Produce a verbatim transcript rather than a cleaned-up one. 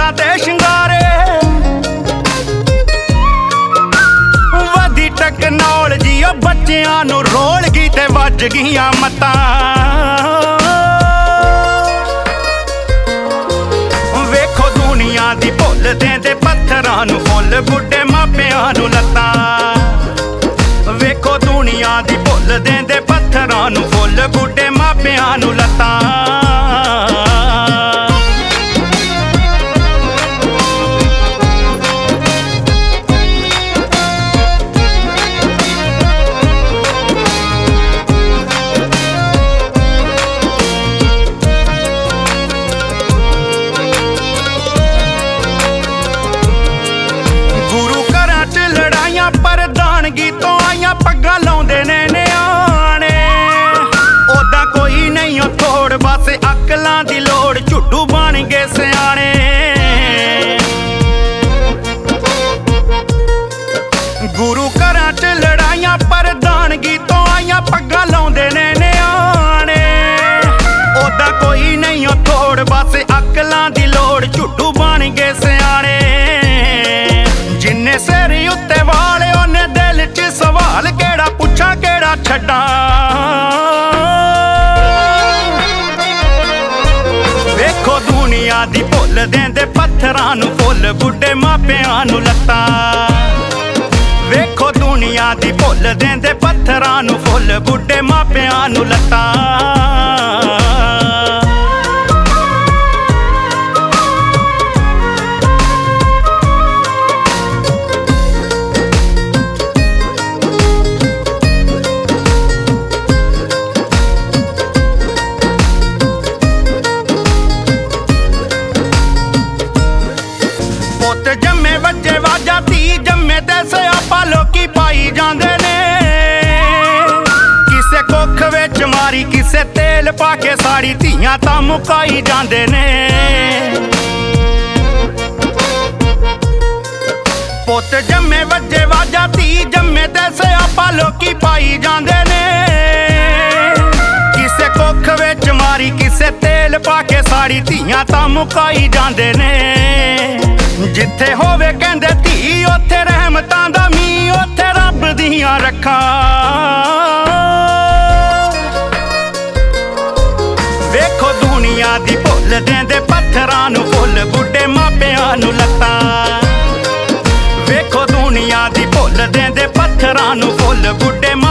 ਲੱਤਾਂ ਤੇ ਸ਼ਿੰਗਾਰੇ ਵਧੀ ਟੈਕਨੋਲੋਜੀ ਓ ਬੱਚਿਆਂ ਨੂੰ ਰੋਲ ਗਈ ਤੇ ਵੱਜ ਗਈਆਂ ਮੱਤਾਂ ਵੇਖੋ ਦੁਨੀਆ ਦੀ ਭੁੱਲ ਦੇਂਦੇ ਪੱਥਰਾਂ ਨੂੰ ਫੁੱਲ ਬੁੱਢੇ ਮਾਪਿਆਂ ਨੂੰ ਲੱਤਾਂ ਵੇਖੋ ਦੁਨੀਆ ਦੀ ਭੁੱਲ ਦੇਂਦੇ ਪੱਥਰਾਂ ਨੂੰ ਫੁੱਲ ਬੁੱਢੇ ਮਾਪਿਆਂ ਨੂੰ ਲੱਤਾਂ ਪ੍ਰਧਾਨਗੀ ਤੋਂ ਆਈਆਂ ਪੱਗਾਂ ਲਾਉਂਦੇ ਨੇ ਨਿਆਣੇ ਓਦਾਂ ਕੋਈ ਨਹੀਂ ਓ ਥੋੜ ਬਸ ਅਕਲਾਂ ਦੀ ਲੋੜ ਝੁੱਡੂ ਬਣ ਗਏ ਸਿਆਣੇ ਗੁਰੂ ਘਰਾਂ 'ਚ ਲੜਾਈਆਂ ਪ੍ਰਧਾਨਗੀ ਤੋਂ ਆਈਆਂ ਪੱਗਾਂ ਲਾਉਂਦੇ ਨੇ ਨਿਆਣੇ ਓਦਾਂ ਕੋਈ ਨਹੀਂ ਓ ਥੋੜ ਬਸ ਅਕਲਾਂ ਦੀ ਲੋੜ ਝੁੱਡੂ ਬਣ ਗਏ ਸਿਆਣੇ ਜਿੰਨੇ ਸਿਰ ਉੱਤੇ ਵਾਲੇ ਉਹਨੇ ਦਿਲ 'ਚ ਸਵਾਲ ਕਿਹੜਾ ਪੁੱਛਾਂ ਕਿਹੜਾ ਛੱਡਾਂ ਵੇਖੋ ਦੁਨੀਆ ਦੀ ਭੁੱਲ ਦੇਂਦੇ ਪੱਥਰਾਂ ਨੂੰ ਫੁੱਲ ਬੁੱਢੇ ਮਾਪਿਆਂ ਨੂੰ ਲੱਤਾਂ ਵੇਖੋ ਦੁਨੀਆ ਦੀ ਭੁੱਲ ਦੇਂਦੇ ਪੱਥਰਾਂ ਨੂੰ ਫੁੱਲ ਬੁੱਢੇ ਮਾਪਿਆਂ ਨੂੰ ਲੱਤਾਂ ਜੰਮੇ ਵੱਜੇ ਵਾਜਾ ਧੀ ਜੰਮੇ ਤੇ ਸਿਆਪਾ ਲੋਕੀ ਪਾਈ ਜਾਂਦੇ ਨੇ ਕਿਸੇ ਕੁੱਖ ਵਿੱਚ ਮਾਰੀ ਕਿਸੇ ਤੇਲ ਪਾ ਕੇ ਸਾੜੀ ਧੀਆਂ ਤਾਂ ਮੁਕਾਈ ਜਾਂਦੇ ਨੇ ਪੁੱਤ ਜੰਮੇ ਵੱਜੇ ਵਾਜਾ ਧੀ ਜੰਮੇ ਤੇ ਸਿਆਪਾ ਲੋਕੀ ਪਾਈ ਜਾਂਦੇ ਨੇ ਕਿਸੇ ਕੁੱਖ ਵਿੱਚ ਮਾਰੀ ਕਿਸੇ ਤੇਲ ਪਾ ਕੇ ਸਾੜੀ ਧੀਆਂ ਤਾਂ ਮੁਕਾਈ ਜਾਂਦੇ ਨੇ ਜਿੱਥੇ ਹੋਵੇ ਕਹਿੰਦੇ ਧੀ ਉੱਥੇ ਰਹਿਮਤਾਂ ਦਾ ਮੀਂਹ ਉੱਥੇ ਰੱਬ ਦੀਆਂ ਰੱਖਾਂ ਵੇਖੋ ਦੁਨੀਆ ਦੀ ਭੁੱਲ ਦੇਂਦੇ ਪੱਥਰਾਂ ਨੂੰ ਫੁੱਲ ਬੁੱਢੇ ਮਾਪਿਆਂ ਨੂੰ ਲੱਤਾਂ ਵੇਖੋ ਦੁਨੀਆ ਦੀ ਭੁੱਲ ਦੇਂਦੇ ਪੱਥਰਾਂ ਨੂੰ ਫੁੱਲ ਬੁੱਢੇ